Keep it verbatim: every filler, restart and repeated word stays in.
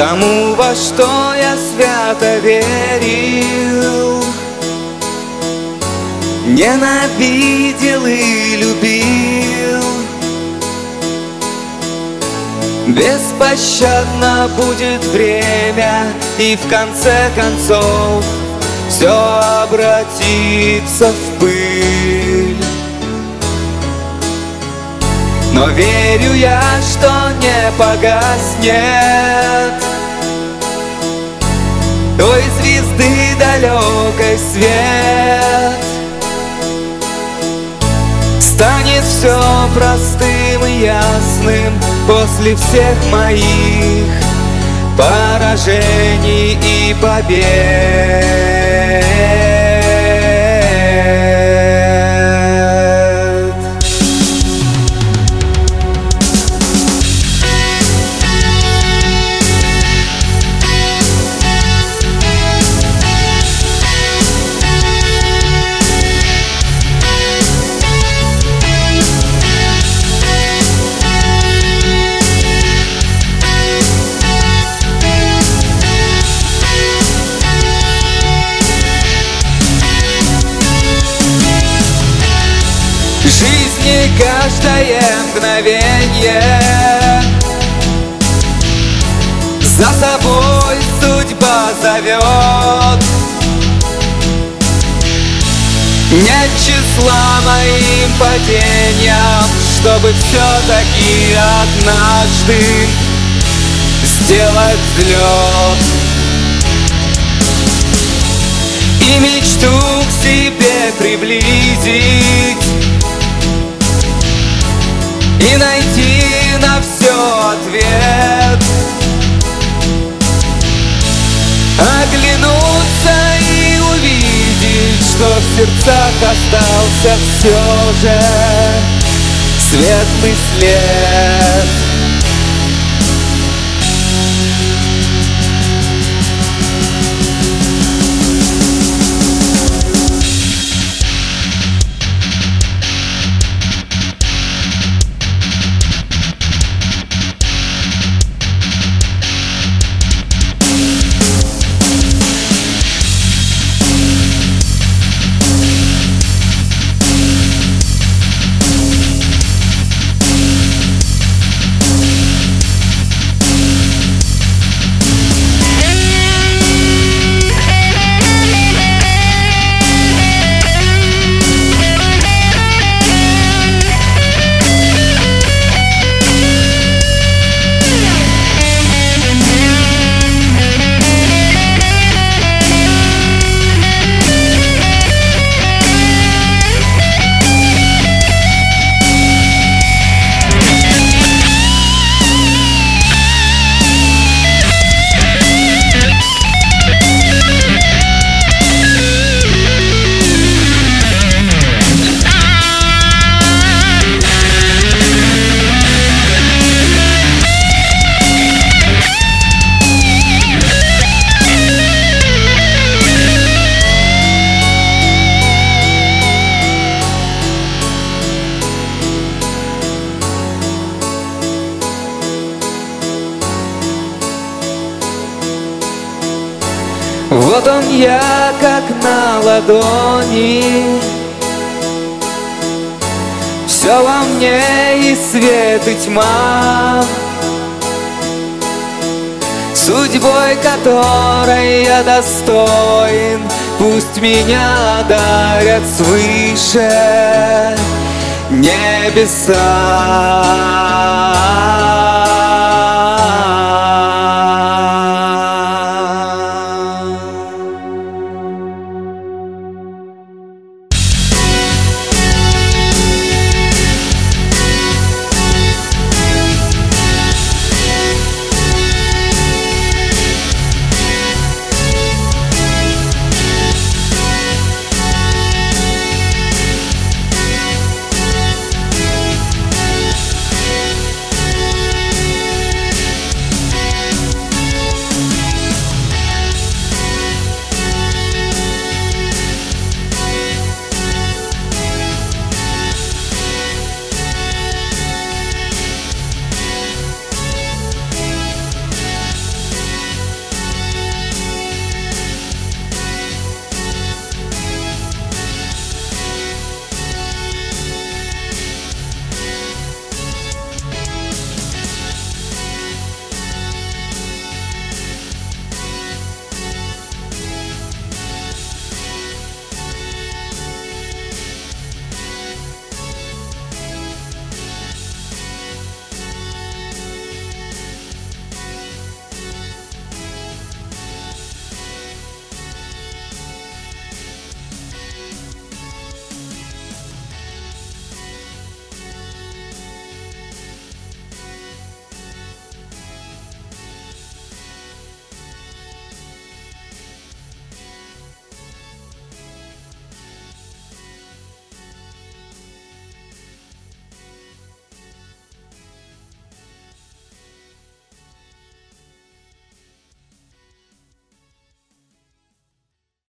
тому, во что я свято верил, ненавидел и любил. Беспощадно будет время, и в конце концов все обратится в пыль. Но верю я, что не погаснет той звезды далекой свет. Станет все простым и ясным после всех моих поражений и побед. Жизни каждое мгновенье за собой судьба зовет. Нет числа моим падениям, чтобы все-таки однажды сделать взлет и мечту к себе приблизить, и найти на все ответ, оглянуться и увидеть, что в сердцах остался все же светлый след. Вот он я, как на ладони, все во мне и свет, и тьма, судьбой которой я достоин. Пусть меня одарят свыше небеса.